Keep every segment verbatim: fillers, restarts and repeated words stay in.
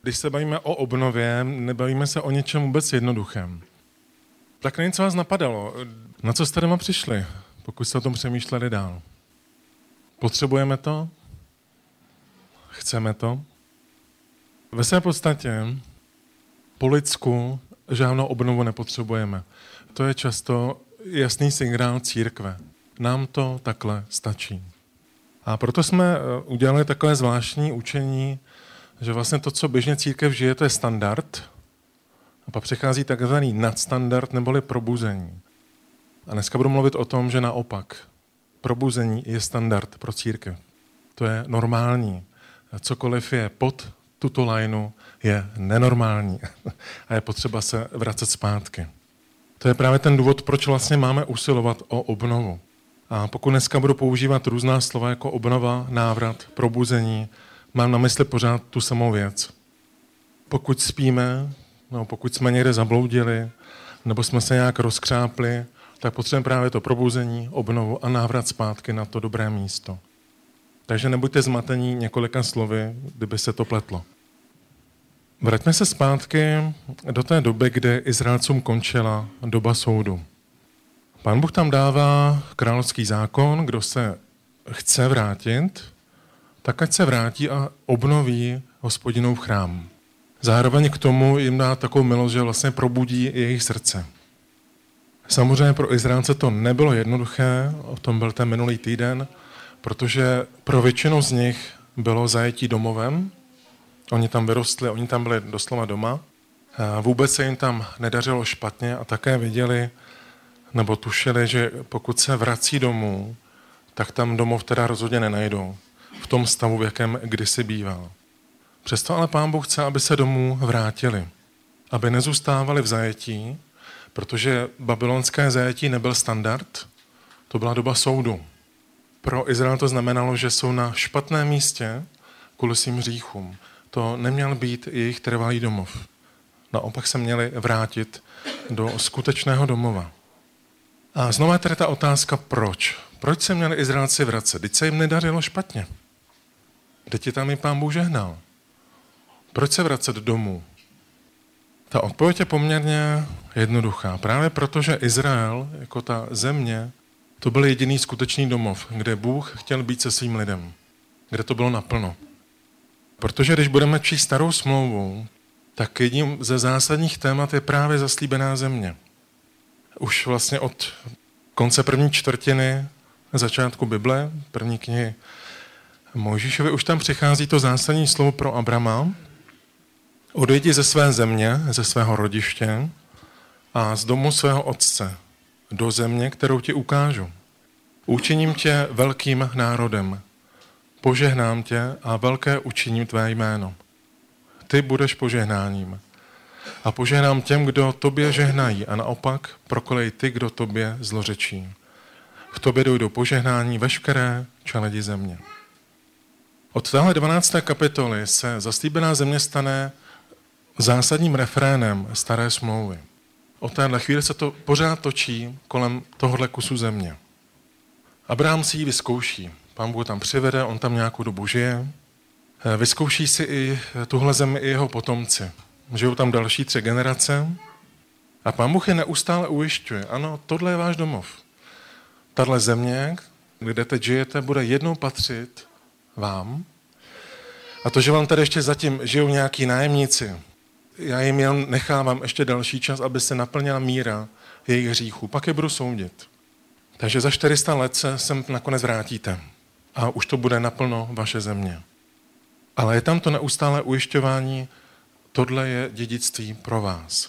Když se bavíme o obnově, nebavíme se o něčem vůbec jednoduchém. Tak něco vás napadalo. Na co jste doma přišli, pokud jste o tom přemýšleli dál? Potřebujeme to? Chceme to? Ve své podstatě po lidsku žádnou obnovu nepotřebujeme. To je často jasný signál církve. Nám to takhle stačí. A proto jsme udělali takové zvláštní učení, že vlastně to, co běžně církev žije, to je standard. A pak přichází takzvaný nadstandard neboli probuzení. A dneska budu mluvit o tom, že naopak probuzení je standard pro církev. To je normální. Cokoliv je pod tuto lajnu, je nenormální. A je potřeba se vracet zpátky. To je právě ten důvod, proč vlastně máme usilovat o obnovu. A pokud dneska budu používat různá slova jako obnova, návrat, probuzení, mám na mysli pořád tu samou věc. Pokud spíme, no, pokud jsme někde zabloudili, nebo jsme se nějak rozkřápli, tak potřebujeme právě to probuzení, obnovu a návrat zpátky na to dobré místo. Takže nebuďte zmatení několika slovy, kdyby se to pletlo. Vraťme se zpátky do té doby, kdy Izraelcům končila doba soudu. Pán Bůh tam dává královský zákon, kdo se chce vrátit, tak ať se vrátí a obnoví Hospodinův chrám. Zároveň k tomu jim dá takovou milost, že vlastně probudí jejich srdce. Samozřejmě pro Izraelce to nebylo jednoduché, o tom byl ten minulý týden, protože pro většinu z nich bylo zajetí domovem. Oni tam vyrostli, oni tam byli doslova doma. A vůbec se jim tam nedařilo špatně a také viděli, nebo tušili, že pokud se vrací domů, tak tam domov teda rozhodně nenajdou. V tom stavu, v jakém kdysi býval. Přesto ale Pán Bůh chce, aby se domů vrátili. Aby nezůstávali v zajetí, protože babylonské zajetí nebyl standard, to byla doba soudu. Pro Izrael to znamenalo, že jsou na špatném místě kvůli svým hříchům. To neměl být jejich trvalý domov. Naopak se měli vrátit do skutečného domova. A znovu je tady ta otázka, proč? Proč se měli Izraelci vracet? Vždyť se jim nedařilo špatně. Vždyť je tam i Pán Bůh žehnal. Proč se vracet domů? Ta odpověď je poměrně jednoduchá. Právě proto, že Izrael, jako ta země, to byl jediný skutečný domov, kde Bůh chtěl být se svým lidem. Kde to bylo naplno. Protože když budeme číst starou smlouvu, tak jedním ze zásadních témat je právě zaslíbená země. Už vlastně od konce první čtvrtiny začátku Bible, první knihy Mojžíšovi, už tam přichází to zásadní slovo pro Abrama. Odejdi ze své země, ze svého rodiště a z domu svého otce do země, kterou ti ukážu. Učiním tě velkým národem, požehnám tě a velké učiním tvé jméno. Ty budeš požehnáním. A požehnám těm, kdo tobě žehnají a naopak prokolej ty, kdo tobě zlořečí. K tobě dojdou požehnání veškeré čeledi země. Od téhle dvanácté kapitoly se zaslíbená země stane zásadním refrénem staré smlouvy. Od téhle chvíli se to pořád točí kolem tohohle kusu země. Abraham si ji vyzkouší. Pán Bůh tam přivede, on tam nějakou dobu žije. Vyzkouší si i tuhle zemi i jeho potomci. Žijou tam další tři generace a Pán Bůh je neustále ujišťuje. Ano, tohle je váš domov. Tahle země, kde teď žijete, bude jednou patřit vám. A to, že vám tady ještě zatím žijou nějaký nájemníci, já jim jen nechávám ještě další čas, aby se naplnila míra jejich hříchů. Pak je budu soudit. Takže za čtyři sta let se sem nakonec vrátíte. A už to bude naplno vaše země. Ale je tam to neustále ujišťování, tohle je dědictví pro vás.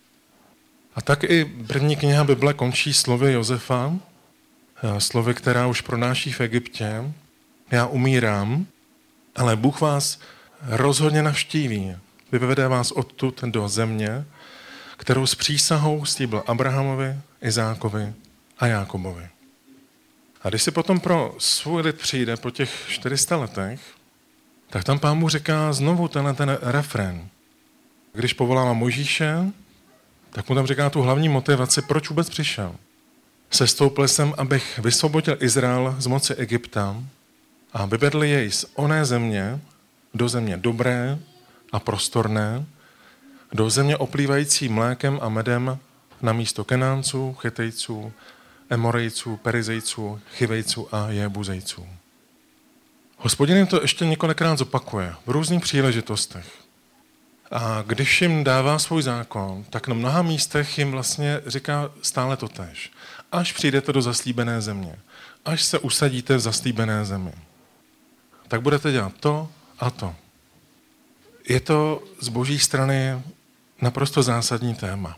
A tak i první kniha Bible končí slovy Josefa, slovy, která už pronáší v Egyptě. Já umírám, ale Bůh vás rozhodně navštíví. Vyvede vás odtud do země, kterou s přísahou slíbil Abrahamovi, Izákovi a Jákobovi. A když si potom pro svůj lid přijde po těch čtyři sta letech, tak tam Pán Bůh říká znovu tenhle ten refrén. Když povolává Mojžíše, tak mu tam říká tu hlavní motivaci, proč vůbec přišel. Sestoupil jsem, abych vysvobodil Izrael z moci Egypta a vyvedl jej z oné země do země dobré, a prostorné, do země oplývající mlékem a medem na místo Kenánců, Chetejců, Emorejců, Perizejců, Chivejců a Jebuzejců. Hospodin jim to ještě několikrát zopakuje v různých příležitostech. A když jim dává svůj zákon, tak na mnoha místech jim vlastně říká stále totéž. Až přijdete do zaslíbené země, až se usadíte v zaslíbené zemi, tak budete dělat to a to. Je to z boží strany naprosto zásadní téma.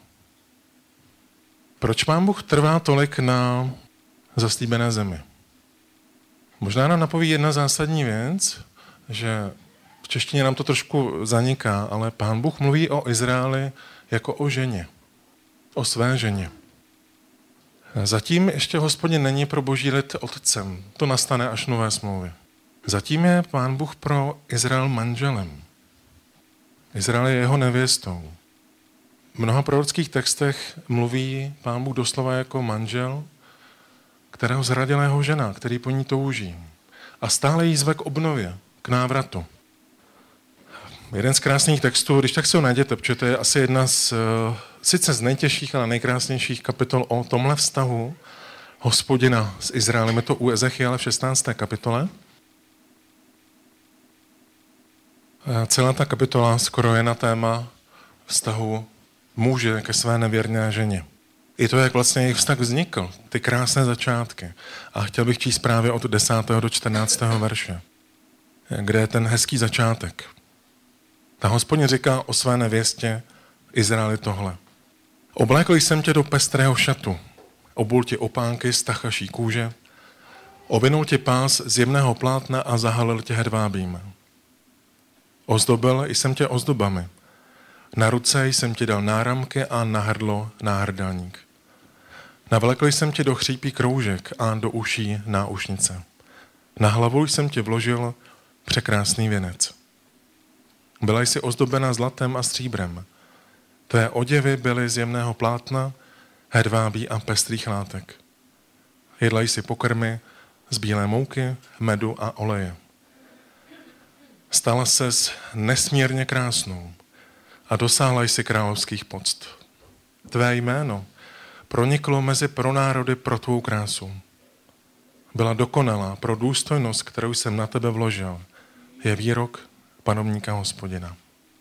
Proč Pán Bůh trvá tolik na zaslíbené zemi? Možná nám napoví jedna zásadní věc, že v češtině nám to trošku zaniká, ale Pán Bůh mluví o Izraeli jako o ženě, o své ženě. Zatím ještě Hospodin není pro boží lid otcem, to nastane až v nové smlouvě. Zatím je Pán Bůh pro Izrael manželem. Izrael je jeho nevěstou. V mnoha prorockých textech mluví Pán Bůh doslova jako manžel, kterého zradila jeho žena, který po ní touží. A stále jí zve k obnově, k návratu. Jeden z krásných textů, když tak si ho najděte, protože to je asi jedna z, sice z nejtěžších, ale nejkrásnějších kapitol o tomhle vztahu Hospodina s Izraelem. Je to u Ezechiele v šestnácté kapitole. Celá ta kapitola skoro je na téma vztahu muže ke své nevěrné ženě. I to, jak vlastně jejich vztah vznikl, ty krásné začátky. A chtěl bych číst právě od desátého do čtrnáctého verše, kde je ten hezký začátek. Ta Hospodin říká o své nevěstě Izraeli tohle. Oblékl jsem tě do pestrého šatu, obul ti opánky z tachaší kůže, ovinul ti pás z jemného plátna a zahalil tě hedvábím. Ozdobil jsem tě ozdobami. Na ruce jsem ti dal náramky a na hrdlo náhrdelník. Navlekl jsem tě do chřípí kroužek a do uší náušnice. Na hlavu jsem ti vložil překrásný věnec. Byla jsi ozdobena zlatem a stříbrem. Tvé oděvy byly z jemného plátna, hedvábí a pestrých látek. Jedla jsi pokrmy z bílé mouky, medu a oleje. Stala ses nesmírně krásnou a dosáhla jsi královských poct. Tvé jméno proniklo mezi pronárody pro tvou krásu. Byla dokonalá pro důstojnost, kterou jsem na tebe vložil. Je výrok panovníka Hospodina.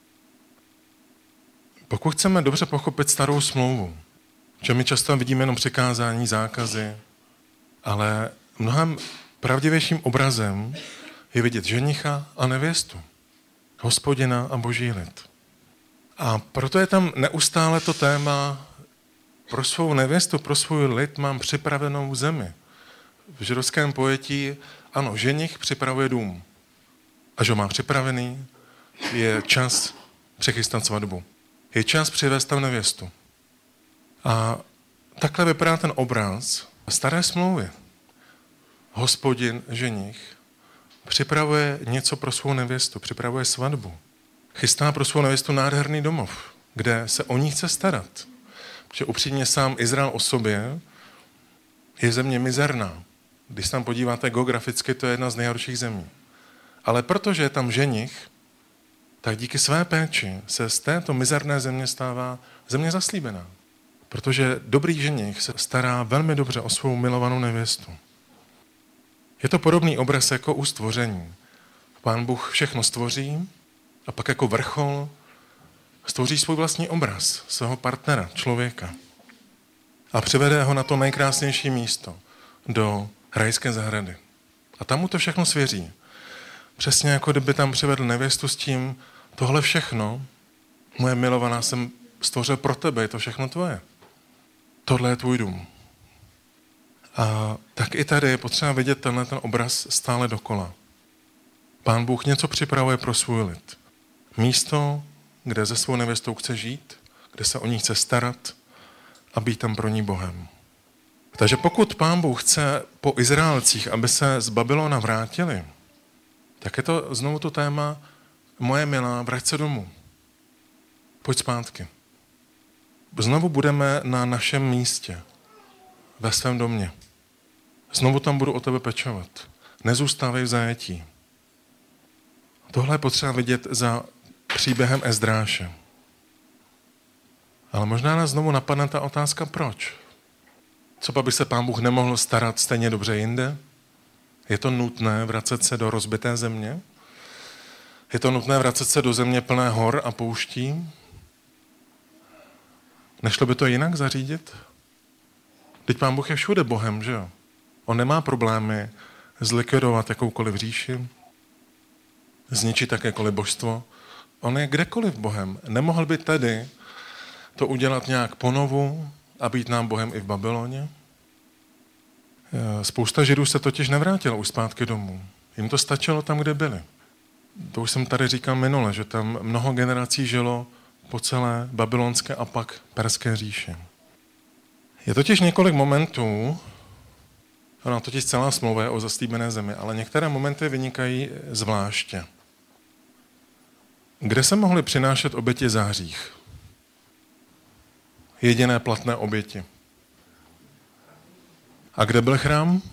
Pokud chceme dobře pochopit starou smlouvu, že my často vidíme jenom přikázání, zákazy, ale mnohem pravdivějším obrazem je vidět ženicha a nevěstu, Hospodina a boží lid. A proto je tam neustále to téma pro svou nevěstu, pro svůj lid mám připravenou zemi. V židovském pojetí, ano, ženich připravuje dům. Až ho má připravený, je čas přechystat svatbu. Je čas přivést tam nevěstu. A takhle vypadá ten obraz staré smlouvy. Hospodin, ženich, připravuje něco pro svou nevěstu, připravuje svatbu. Chystá pro svou nevěstu nádherný domov, kde se o ní chce starat. Protože upřímně sám Izrael o sobě je země mizerná. Když se tam podíváte geograficky, to je jedna z nejhorších zemí. Ale protože je tam ženich, tak díky své péči se z této mizerné země stává země zaslíbená. Protože dobrý ženich se stará velmi dobře o svou milovanou nevěstu. Je to podobný obraz jako u stvoření. Pán Bůh všechno stvoří a pak jako vrchol stvoří svůj vlastní obraz, svého partnera, člověka. A přivede ho na to nejkrásnější místo, do rajské zahrady. A tam mu to všechno svěří. Přesně jako kdyby tam přivedl nevěstu s tím, tohle všechno, moje milovaná, jsem stvořil pro tebe, je to všechno tvoje. Tohle je tvůj dům. A tak i tady je potřeba vidět tenhle ten obraz stále dokola. Pán Bůh něco připravuje pro svůj lid. Místo, kde se svou nevěstou chce žít, kde se o ní chce starat a být tam pro ní Bohem. Takže pokud Pán Bůh chce po Izraelcích, aby se z Babylona vrátili, tak je to znovu to téma, moje milá, vrať se domů. Pojď zpátky. Znovu budeme na našem místě, ve svém domě. Znovu tam budu o tebe pečovat. Nezůstávej v zajetí. Tohle je potřeba vidět za příběhem Ezdráše. Ale možná nás znovu napadne ta otázka, proč? Co by se Pán Bůh nemohl starat stejně dobře jinde? Je to nutné vracet se do rozbité země? Je to nutné vracet se do země plné hor a pouští? Nešlo by to jinak zařídit? Teď Pán Bůh je všude Bohem, že jo? On nemá problémy zlikvidovat jakoukoliv říši, zničit jakékoliv božstvo. On je kdekoliv Bohem. Nemohl by tedy to udělat nějak ponovu a být nám Bohem i v Babyloně? Spousta Židů se totiž nevrátila už zpátky domů. Jim to stačilo tam, kde byli. To už jsem tady říkal minule, že tam mnoho generací žilo po celé babylonské a pak perské říši. Je totiž několik momentů, ona totiž celá smlouva je o zaslíbené zemi, ale některé momenty vynikají zvláště. Kde se mohly přinášet oběti za hřích? Jediné platné oběti. A kde byl chrám?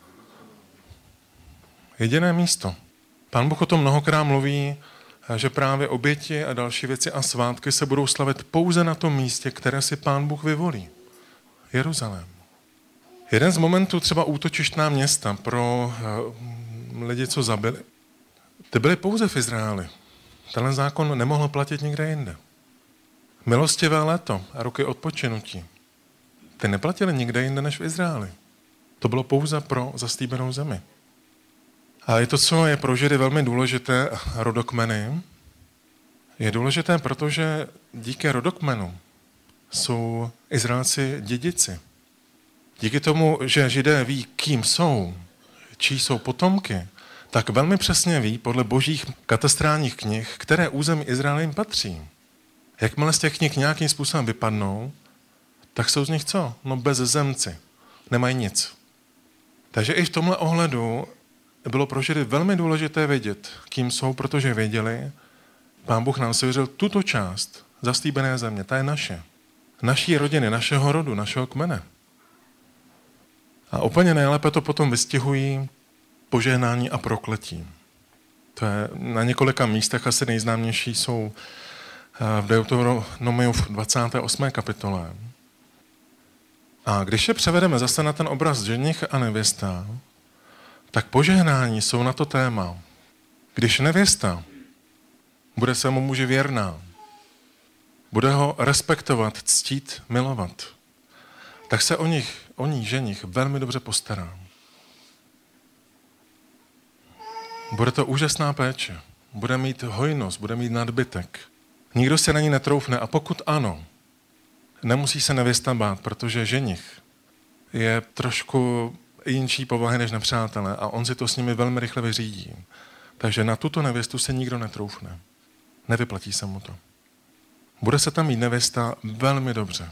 Jediné místo. Pán Bůh o tom mnohokrát mluví, že právě oběti a další věci a svátky se budou slavit pouze na tom místě, které si Pán Bůh vyvolí. Jeruzalém. Jeden z momentů třeba útočištná města pro lidi, co zabili, ty byly pouze v Izraeli. Tenhle zákon nemohl platit nikde jinde. Milostivé léto a roky odpočinutí, ty neplatily nikde jinde než v Izraeli. To bylo pouze pro zaslíbenou zemi. A je to, co je pro Židy velmi důležité, rodokmeny, je důležité, protože díky rodokmenu jsou Izraelci dědici. Díky tomu, že Židé ví, kým jsou, čí jsou potomky, tak velmi přesně ví podle božích katastrálních knih, které území Izraele jim patří. Jakmile z těch knih nějakým způsobem vypadnou, tak jsou z nich co? No bezzemci. Nemají nic. Takže i v tomhle ohledu bylo pro Židy velmi důležité vědět, kým jsou, protože věděli, Pán Bůh nám svěřil tuto část zaslíbené země, ta je naše. Naší rodiny, našeho rodu, našeho kmene. A úplně nejlépe to potom vystihují požehnání a prokletí. To je na několika místech asi nejznámější jsou v Deuteronomiu v dvacáté osmé kapitole. A když je převedeme zase na ten obraz ženich a nevěsta, tak požehnání jsou na to téma. Když nevěsta bude svému muži věrná, bude ho respektovat, ctít, milovat, tak se o nich, o ní ženich velmi dobře postará. Bude to úžasná péče, bude mít hojnost, bude mít nadbytek. Nikdo se na ní netroufne a pokud ano, nemusí se nevěsta bát, protože ženich je trošku jinčí povahy než nepřátelé a on si to s nimi velmi rychle vyřídí. Takže na tuto nevěstu se nikdo netroufne. Nevyplatí se mu to. Bude se tam mít nevěsta velmi dobře.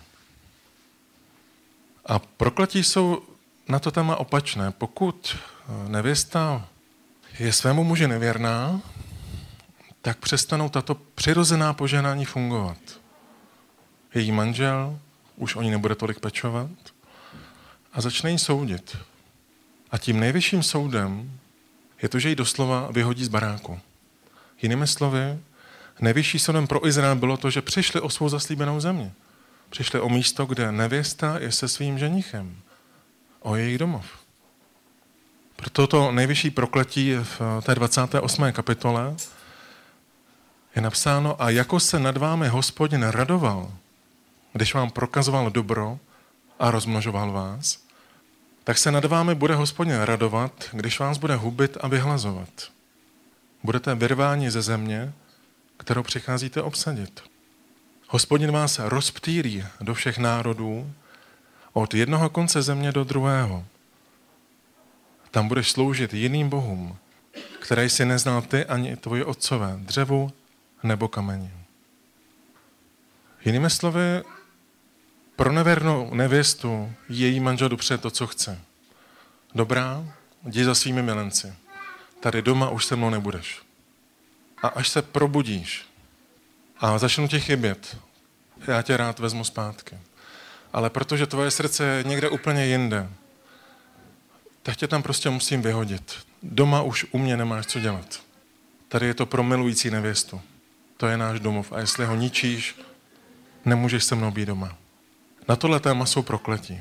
A prokletí jsou na to téma opačné. Pokud nevěsta je svému muži nevěrná, tak přestanou tato přirozená požehnání fungovat. Její manžel už o ní nebude tolik pečovat a začne jí soudit. A tím nejvyšším soudem je to, že ji doslova vyhodí z baráku. Jinými slovy, nejvyšší soudem pro Izrael bylo to, že přišli o svou zaslíbenou zemi. Přišli o místo, kde nevěsta je se svým ženichem. O jejich domov. Proto to nejvyšší prokletí v té dvacáté osmé kapitole je napsáno: a jako se nad vámi Hospodin radoval, když vám prokazoval dobro a rozmnožoval vás, tak se nad vámi bude Hospodin radovat, když vás bude hubit a vyhlazovat. Budete vyrváni ze země, kterou přicházíte obsadit. Hospodin vás rozptýlí do všech národů, od jednoho konce země do druhého. Tam budeš sloužit jiným bohům, které jsi neznal ty ani tvoji otcové, dřevu nebo kameni. Jinými slovy, pro nevěrnou nevěstu její manžel dopře to, co chce. Dobrá, jdi za svými milenci. Tady doma už se mnou nebudeš. A až se probudíš a začnu ti chybět, já tě rád vezmu zpátky. Ale protože tvoje srdce je někde úplně jinde, tak tě tam prostě musím vyhodit. Doma už u mě nemáš co dělat. Tady je to pro milující nevěstu. to je náš domov a jestli ho ničíš, nemůžeš se mnou být doma. Na tohle téma jsou prokletí.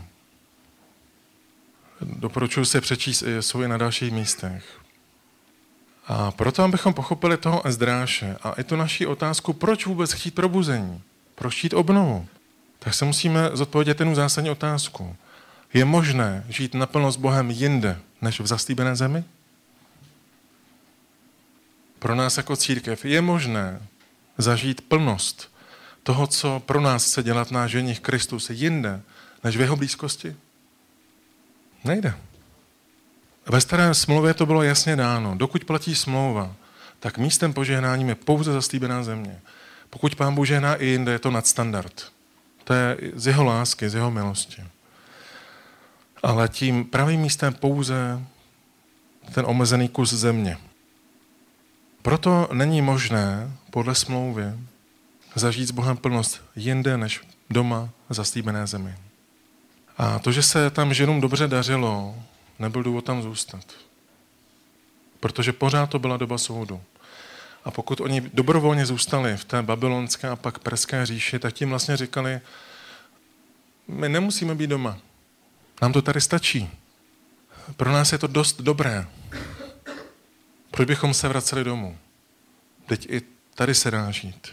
Doporučuji si přečíst, jsou i na dalších místech. A proto, abychom pochopili toho Ezdráše a i tu naši otázku, proč vůbec chtít probuzení, proč chtít obnovu, tak se musíme zodpovědět jednu zásadní otázku. Je možné žít naplno s Bohem jinde, než v zaslíbené zemi? Pro nás jako církev je možné zažít plnost toho, co pro nás chce dělat náš ženich Kristus jinde, než v jeho blízkosti? Nejde. Ve staré smlouvě to bylo jasně dáno. Dokud platí smlouva, tak místem požehnáním je pouze zaslíbená země. Pokud Pán Bůh žehná i jinde, je to nadstandard. To je z jeho lásky, z jeho milosti. Ale tím pravým místem pouze ten omezený kus země. Proto není možné podle smlouvy zažít s Bohem plnost jinde než doma v zaslíbené zemi. A to, že se tam ženům dobře dařilo, nebyl důvod tam zůstat. Protože pořád to byla doba soudu. A pokud oni dobrovolně zůstali v té babylonské a pak perské říši, tak tím vlastně říkali, my nemusíme být doma. Nám to tady stačí. Pro nás je to dost dobré. Proč bychom se vraceli domů? Teď i tady se dá žít.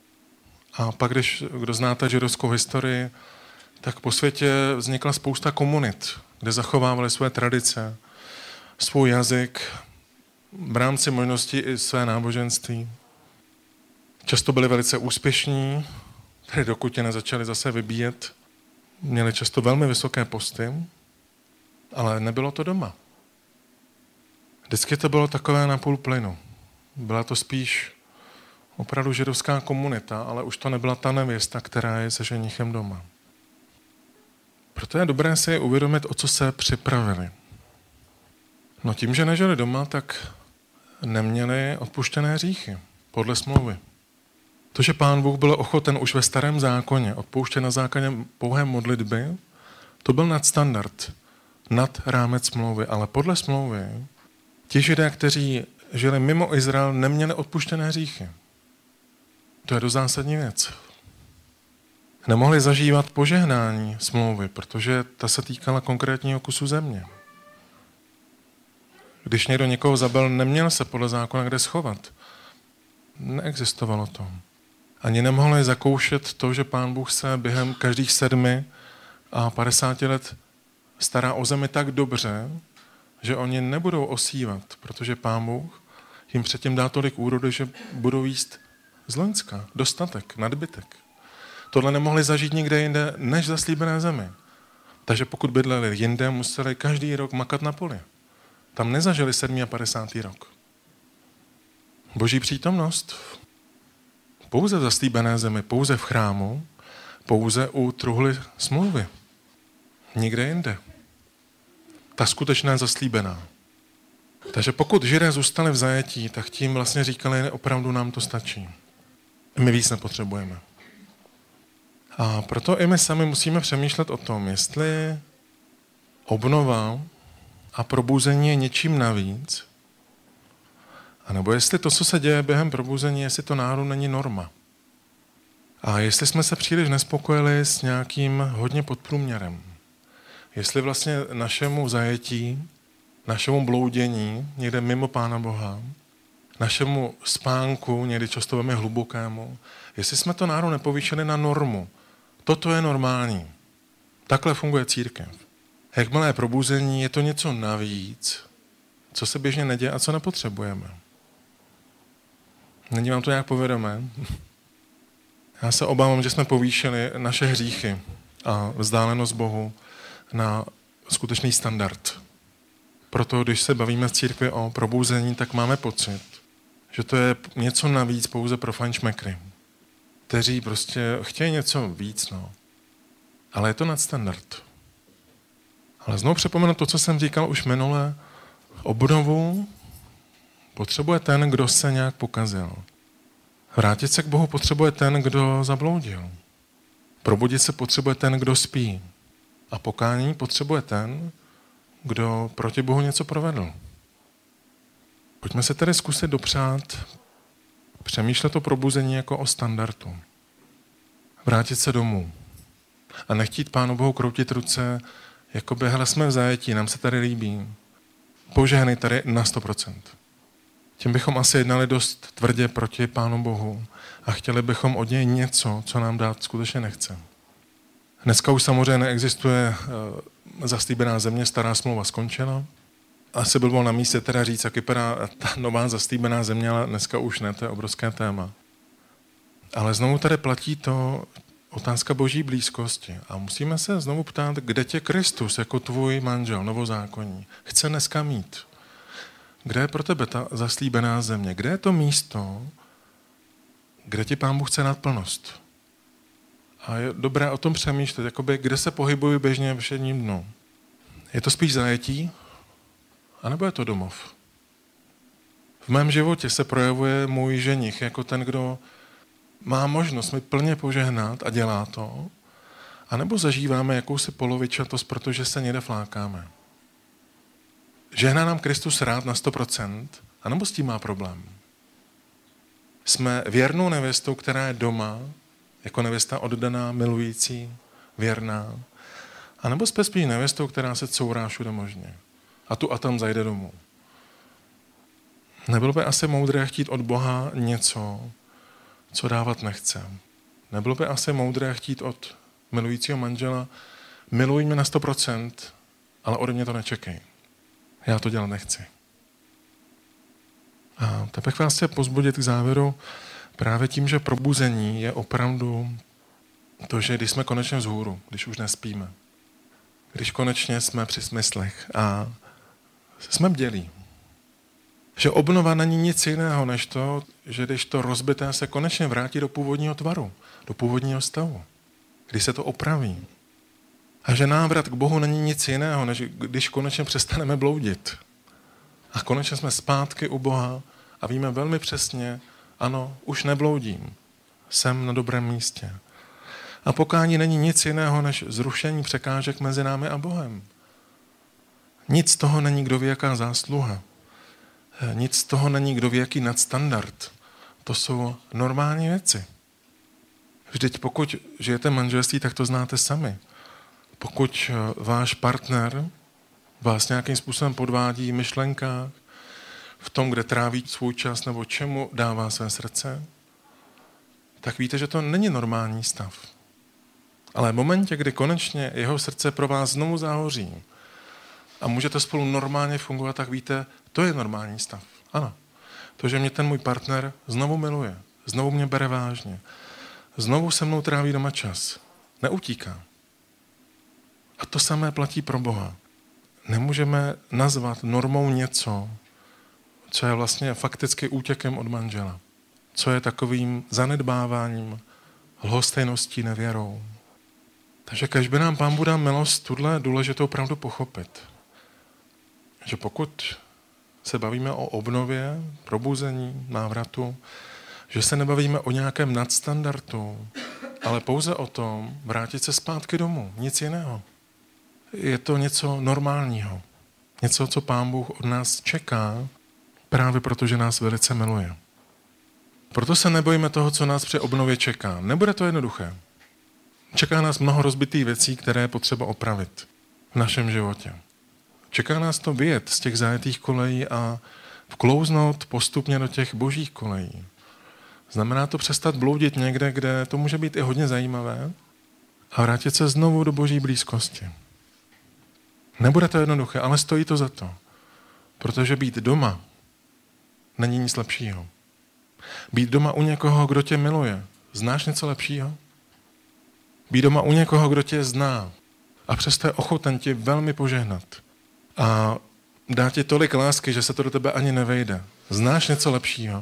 A pak, když kdo znáte židovskou historii, tak po světě vznikla spousta komunit, kde zachovávali své tradice, svůj jazyk, v rámci možností i své náboženství. Často byli velice úspěšní, tedy dokud je nezačali zase vybíjet. Měli často velmi vysoké posty, ale nebylo to doma. Vždycky to bylo takové na půl plynu. Byla to spíš opravdu židovská komunita, ale už to nebyla ta nevěsta, která je se ženichem doma. Proto je dobré si uvědomit, o co se připravili. No tím, že nežili doma, tak neměli odpuštěné hříchy podle smlouvy. To, že Pán Bůh byl ochoten už ve starém zákoně odpouštět na základě pouhé modlitby, to byl nadstandard, nad rámec smlouvy. Ale podle smlouvy ti Židé, kteří žili mimo Izrael, neměli odpuštěné hříchy. To je dost zásadní věc. Nemohli zažívat požehnání smlouvy, protože ta se týkala konkrétního kusu země. Když někdo někoho zabil, neměl se podle zákona kde schovat. Neexistovalo to. Ani nemohli zakoušet to, že Pán Bůh se během každých sedmi a padesáti let stará o zemi tak dobře, že oni nebudou osívat, protože Pán Bůh jim předtím dá tolik úrody, že budou jíst z loňska, dostatek, nadbytek. Tohle nemohli zažít nikde jinde, než v zaslíbené zemi. Takže pokud bydleli jinde, museli každý rok makat na poli. Tam nezažili sedmý a padesátý rok. Boží přítomnost pouze v zaslíbené zemi, pouze v chrámu, pouze u truhly smlouvy. Nikde jinde. Ta skutečná zaslíbená. Takže pokud Židé zůstali v zajetí, tak tím vlastně říkali, opravdu nám to stačí. My víc nepotřebujeme. A proto i my sami musíme přemýšlet o tom, jestli obnova a probuzení je něčím navíc, anebo jestli to, co se děje během probuzení, jestli to náhodou není norma. A jestli jsme se příliš nespokojili s nějakým hodně podprůměrem. Jestli vlastně našemu zajetí, našemu bloudění někde mimo Pána Boha, našemu spánku, někdy často velmi hlubokému, jestli jsme to náhodou nepovýšili na normu. Toto je normální. Takhle funguje církev. Jakmile je probuzení, je to něco navíc, co se běžně neděje a co nepotřebujeme. Není vám to nějak povědomé? Já se obávám, že jsme povýšili naše hříchy a vzdálenost Bohu na skutečný standard. Proto, když se bavíme v církvi o probuzení, tak máme pocit, že to je něco navíc pouze pro fajnšmekry, kteří prostě chtějí něco víc, no. Ale je to nadstandard. Ale znovu připomenu to, co jsem říkal už minule. Obnovu potřebuje ten, kdo se nějak pokazil. Vrátit se k Bohu potřebuje ten, kdo zabloudil. Probudit se potřebuje ten, kdo spí. A pokání potřebuje ten, kdo proti Bohu něco provedl. Pojďme se tedy zkusit dopřát přemýšlet o probuzení jako o standardu. Vrátit se domů a nechtít Pánu Bohu kroutit ruce, jako by, hele, jsme v zajetí, nám se tady líbí. Požehnej tady na sto procent. Tím bychom asi jednali dost tvrdě proti Pánu Bohu a chtěli bychom od něj něco, co nám dát skutečně nechce. Dneska už samozřejmě neexistuje zaslíbená země, stará smlouva skončila. Asi by bylo na místě teda říct, jak vypadá ta nová zaslíbená země, ale dneska už ne, to je obrovské téma. Ale znovu tady platí to otázka boží blízkosti. A musíme se znovu ptát, kde tě Kristus jako tvůj manžel, novozákonní, chce dneska mít. Kde je pro tebe ta zaslíbená země? Kde je to místo, kde ti Pán Bůh chce dát plnost? A je dobré o tom přemýšlet, jakoby, kde se pohybuji běžně v všedním dnu. Je to spíš zajetí? A nebo je to domov? V mém životě se projevuje můj ženich jako ten, kdo má možnost mi plně požehnat a dělá to, a nebo zažíváme jakousi polovičatost, protože se někde flákáme. Žehná nám Kristus rád na sto procent, a nebo s tím má problém? Jsme věrnou nevěstou, která je doma, jako nevěsta oddaná, milující, věrná, a nebo jsme spíš nevěstou, která se courá všude možně a tu a tam zajde domů. Nebylo by asi moudré chtít od Boha něco, co dávat nechce. Nebylo by asi moudré chtít od milujícího manžela, miluj mě na sto procent, ale ode mě to nečekej. Já to dělat nechci. A tak bych vás chtěl pozbudit k závěru právě tím, že probuzení je opravdu to, že když jsme konečně vzhůru, když už nespíme, když konečně jsme při smyslech a jsme bdělí. Že obnova není nic jiného, než to, že když to rozbité se konečně vrátí do původního tvaru, do původního stavu, když se to opraví. A že návrat k Bohu není nic jiného, než když konečně přestaneme bloudit. A konečně jsme zpátky u Boha a víme velmi přesně, ano, už nebloudím, jsem na dobrém místě. A pokání není nic jiného, než zrušení překážek mezi námi a Bohem. Nic z toho není kdo ví jaká zásluha. Nic z toho není kdo ví jaký nadstandard. To jsou normální věci. Vždyť pokud žijete manželství, tak to znáte sami. Pokud váš partner vás nějakým způsobem podvádí v myšlenkách, v tom, kde tráví svůj čas nebo čemu dává své srdce, tak víte, že to není normální stav. Ale v momentě, kdy konečně jeho srdce pro vás znovu zahoří a můžete spolu normálně fungovat, tak víte, to je normální stav. Ano. To, že mě ten můj partner znovu miluje, znovu mě bere vážně, znovu se mnou tráví doma čas, neutíká. A to samé platí pro Boha. Nemůžeme nazvat normou něco, co je vlastně fakticky útěkem od manžela. Co je takovým zanedbáváním, lhostejností, nevěrou. Takže kež by nám Pán Bůh dal milost tuhle důležitou pravdu pochopit. Že pokud se bavíme o obnově, probuzení, návratu, že se nebavíme o nějakém nadstandardu, ale pouze o tom vrátit se zpátky domů, nic jiného. Je to něco normálního. Něco, co Pán Bůh od nás čeká, právě protože nás velice miluje. Proto se nebojíme toho, co nás při obnově čeká. Nebude to jednoduché. Čeká nás mnoho rozbitých věcí, které je potřeba opravit v našem životě. Čeká nás to vyjet z těch zajetých kolejí a vklouznout postupně do těch božích kolejí. Znamená to přestat bloudit někde, kde to může být i hodně zajímavé a vrátit se znovu do boží blízkosti. Nebude to jednoduché, ale stojí to za to. Protože být doma není nic lepšího. Být doma u někoho, kdo tě miluje. Znáš něco lepšího? Být doma u někoho, kdo tě zná a přesto je ochoten ti velmi požehnat. A dá ti tolik lásky, že se to do tebe ani nevejde. Znáš něco lepšího?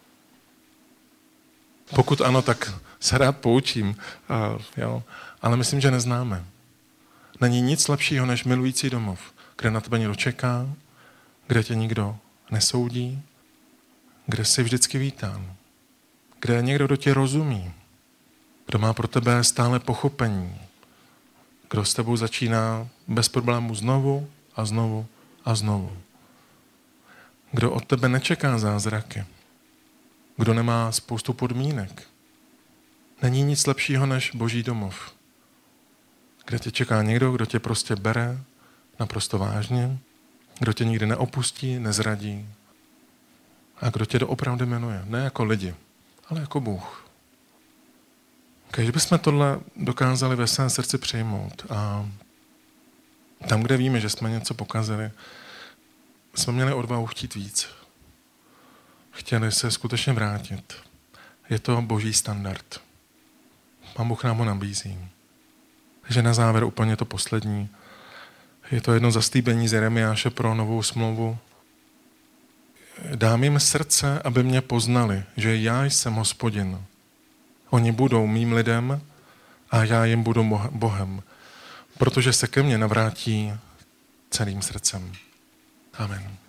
Pokud ano, tak se rád poučím. A, jo. Ale myslím, že neznáme. Není nic lepšího než milující domov, kde na tebe někdo čeká, kde tě nikdo nesoudí, kde jsi vždycky vítán, kde je někdo, kdo tě rozumí, kdo má pro tebe stále pochopení, kdo s tebou začíná bez problémů znovu a znovu a znovu. Kdo od tebe nečeká zázraky, kdo nemá spoustu podmínek. Není nic lepšího než Boží domov, kde tě čeká někdo, kdo tě prostě bere naprosto vážně, kdo tě nikdy neopustí, nezradí a kdo tě doopravdy miluje. Ne jako lidi, ale jako Bůh. Když bychom tohle dokázali ve svém srdci přijmout a tam, kde víme, že jsme něco pokazili, jsme měli odvahu chtít víc. Chtěli se skutečně vrátit. Je to Boží standard. Pán Bůh nám ho nabízí. Takže na závěr úplně to poslední. Je to jedno zaslíbení z Jeremiáše pro novou smlouvu. Dám jim srdce, aby mě poznali, že já jsem Hospodin. Oni budou mým lidem a já jim budu Bohem, protože se ke mně navrátí celým srdcem. Amen.